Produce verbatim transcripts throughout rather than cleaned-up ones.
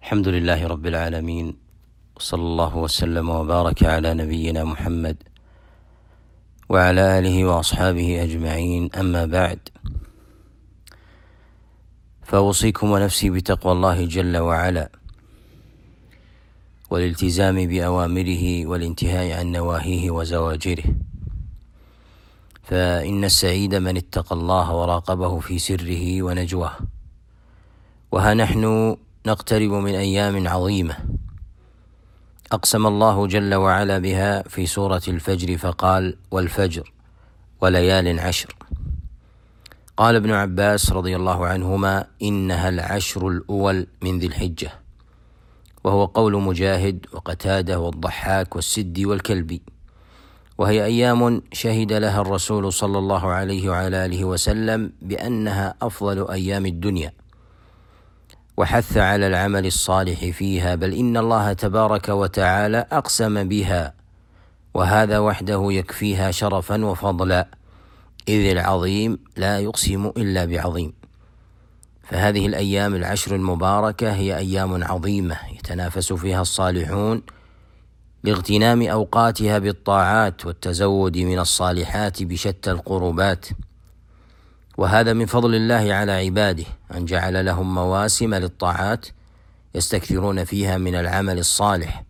الحمد لله رب العالمين، صلى الله وسلم وبارك على نبينا محمد وعلى آله وأصحابه أجمعين، أما بعد، فأوصيكم ونفسي بتقوى الله جل وعلا والالتزام بأوامره والانتهاء عن نواهيه وزواجره، فإن السعيد من اتقى الله وراقبه في سره ونجواه. وها نحن نقترب من أيام عظيمة أقسم الله جل وعلا بها في سورة الفجر فقال: والفجر وليال عشر. قال ابن عباس رضي الله عنهما: إنها العشر الأول من ذي الحجة، وهو قول مجاهد وقتادة والضحاك والسدي والكلبي، وهي أيام شهد لها الرسول صلى الله عليه وعلى آله وسلم بأنها أفضل أيام الدنيا، وحث على العمل الصالح فيها، بل إن الله تبارك وتعالى أقسم بها، وهذا وحده يكفيها شرفا وفضلا، إذ العظيم لا يقسم إلا بعظيم. فهذه الأيام العشر المباركة هي أيام عظيمة يتنافس فيها الصالحون لاغتنام أوقاتها بالطاعات والتزود من الصالحات بشتى القربات، وهذا من فضل الله على عباده أن جعل لهم مواسم للطاعات يستكثرون فيها من العمل الصالح،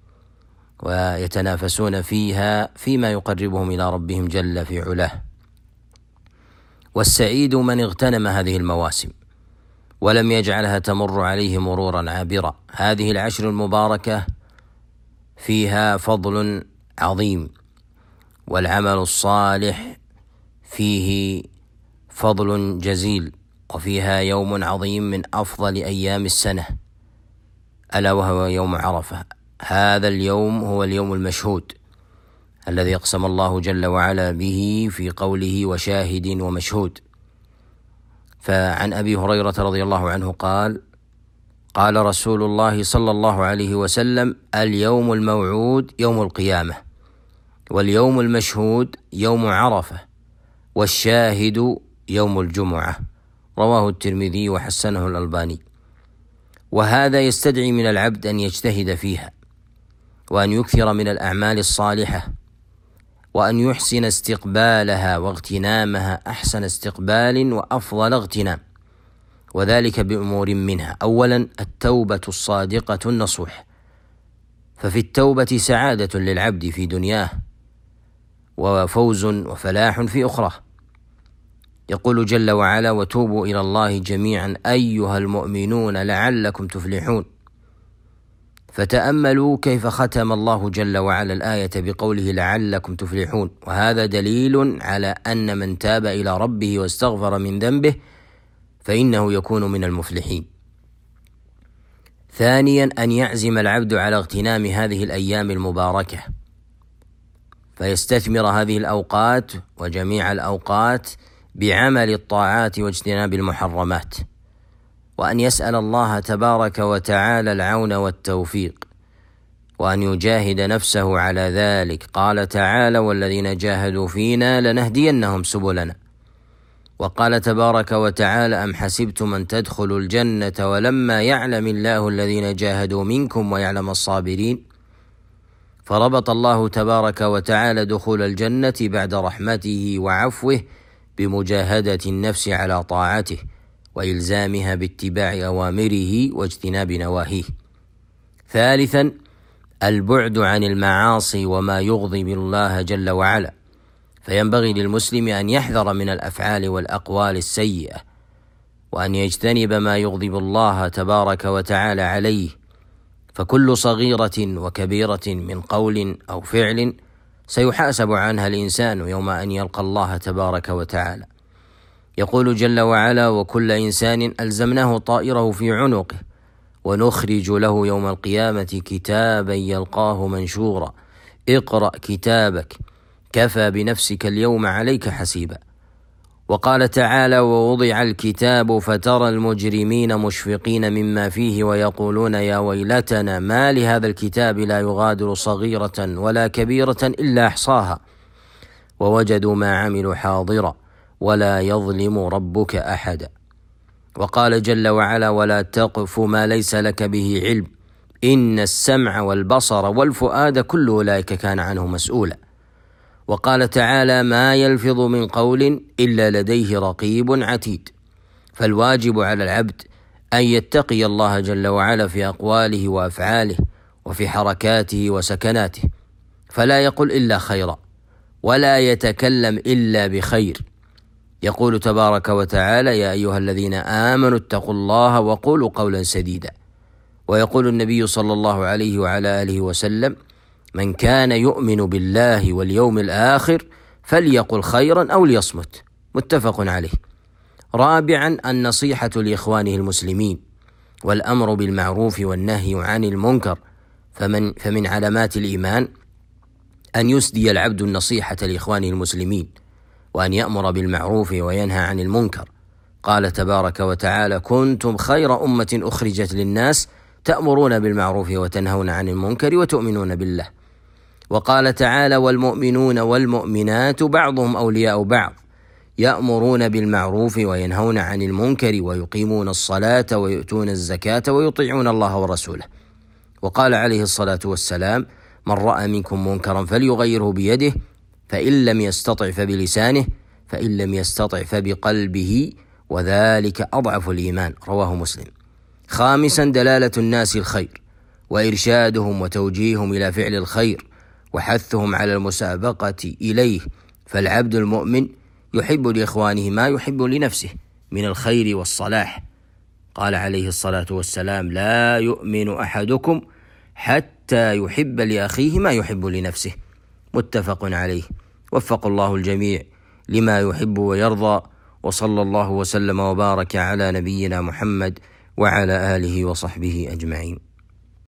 ويتنافسون فيها فيما يقربهم إلى ربهم جل في علاه. والسعيد من اغتنم هذه المواسم ولم يجعلها تمر عليه مرورا عابرا. هذه العشر المباركة فيها فضل عظيم، والعمل الصالح فيه فضل جزيل، وفيها يوم عظيم من أفضل أيام السنة، ألا وهو يوم عرفة. هذا اليوم هو اليوم المشهود الذي أقسم الله جل وعلا به في قوله: وشاهد ومشهود. فعن أبي هريرة رضي الله عنه قال: قال رسول الله صلى الله عليه وسلم: اليوم الموعود يوم القيامة، واليوم المشهود يوم عرفة، والشاهد يوم الجمعة. رواه الترمذي وحسنه الألباني. وهذا يستدعي من العبد أن يجتهد فيها، وأن يكثر من الأعمال الصالحة، وأن يحسن استقبالها واغتنامها أحسن استقبال وأفضل اغتنام، وذلك بأمور منها: أولا، التوبة الصادقة النصوح، ففي التوبة سعادة للعبد في دنياه، وفوز وفلاح في أخرى. يقول جل وعلا: وتوبوا إلى الله جميعا أيها المؤمنون لعلكم تفلحون. فتأملوا كيف ختم الله جل وعلا الآية بقوله لعلكم تفلحون، وهذا دليل على أن من تاب إلى ربه واستغفر من ذنبه فإنه يكون من المفلحين. ثانيا، أن يعزم العبد على اغتنام هذه الأيام المباركة، فيستثمر هذه الأوقات وجميع الأوقات بعمل الطاعات واجتناب المحرمات، وأن يسأل الله تبارك وتعالى العون والتوفيق، وأن يجاهد نفسه على ذلك. قال تعالى: والذين جاهدوا فينا لنهدينهم سبلنا. وقال تبارك وتعالى: أم حسبتم أن تدخلوا الجنة ولما يعلم الله الذين جاهدوا منكم ويعلم الصابرين. فربط الله تبارك وتعالى دخول الجنة بعد رحمته وعفوه بمجاهدة النفس على طاعته وإلزامها باتباع أوامره واجتناب نواهيه. ثالثا، البعد عن المعاصي وما يغضب الله جل وعلا، فينبغي للمسلم أن يحذر من الأفعال والأقوال السيئة، وأن يجتنب ما يغضب الله تبارك وتعالى عليه، فكل صغيرة وكبيرة من قول أو فعل سيحاسب عنها الإنسان يوم أن يلقى الله تبارك وتعالى. يقول جل وعلا: وكل إنسان ألزمناه طائره في عنقه ونخرج له يوم القيامة كتابا يلقاه منشورا اقرأ كتابك كفى بنفسك اليوم عليك حسيبا. وقال تعالى: ووضع الكتاب فترى المجرمين مشفقين مما فيه ويقولون يا ويلتنا ما لهذا الكتاب لا يغادر صغيرة ولا كبيرة إلا أحصاها ووجدوا ما عملوا حاضرا ولا يظلم ربك أحدا. وقال جل وعلا: ولا تقف ما ليس لك به علم إن السمع والبصر والفؤاد كل أولئك كان عنه مسؤولا. وقال تعالى: ما يلفظ من قول إلا لديه رقيب عتيد. فالواجب على العبد أن يتقي الله جل وعلا في أقواله وأفعاله وفي حركاته وسكناته، فلا يقل إلا خيرا ولا يتكلم إلا بخير. يقول تبارك وتعالى: يا أيها الذين آمنوا اتقوا الله وقولوا قولا سديدا. ويقول النبي صلى الله عليه وعلى آله وسلم: من كان يؤمن بالله واليوم الآخر فليقل خيرا أو ليصمت. متفق عليه. رابعا: النصيحة لإخوانه المسلمين والأمر بالمعروف والنهي عن المنكر. فمن, فمن علامات الإيمان أن يسدي العبد النصيحة لإخوانه المسلمين، وأن يأمر بالمعروف وينهى عن المنكر. قال تبارك وتعالى: كنتم خير أمة أخرجت للناس تأمرون بالمعروف وتنهون عن المنكر وتؤمنون بالله. وقال تعالى: والمؤمنون والمؤمنات بعضهم أولياء بعض يأمرون بالمعروف وينهون عن المنكر ويقيمون الصلاة ويؤتون الزكاة ويطيعون الله ورسوله. وقال عليه الصلاة والسلام: من رأى منكم منكرا فليغيره بيده، فإن لم يستطع فبلسانه، فإن لم يستطع فبقلبه، وذلك أضعف الإيمان. رواه مسلم. خامسا: دلالة الناس الخير وإرشادهم وتوجيههم إلى فعل الخير وحثهم على المسابقة إليه. فالعبد المؤمن يحب لإخوانه ما يحب لنفسه من الخير والصلاح. قال عليه الصلاة والسلام: لا يؤمن أحدكم حتى يحب لأخيه ما يحب لنفسه. متفق عليه. وفق الله الجميع لما يحب ويرضى، وصلى الله وسلم وبارك على نبينا محمد وعلى آله وصحبه أجمعين.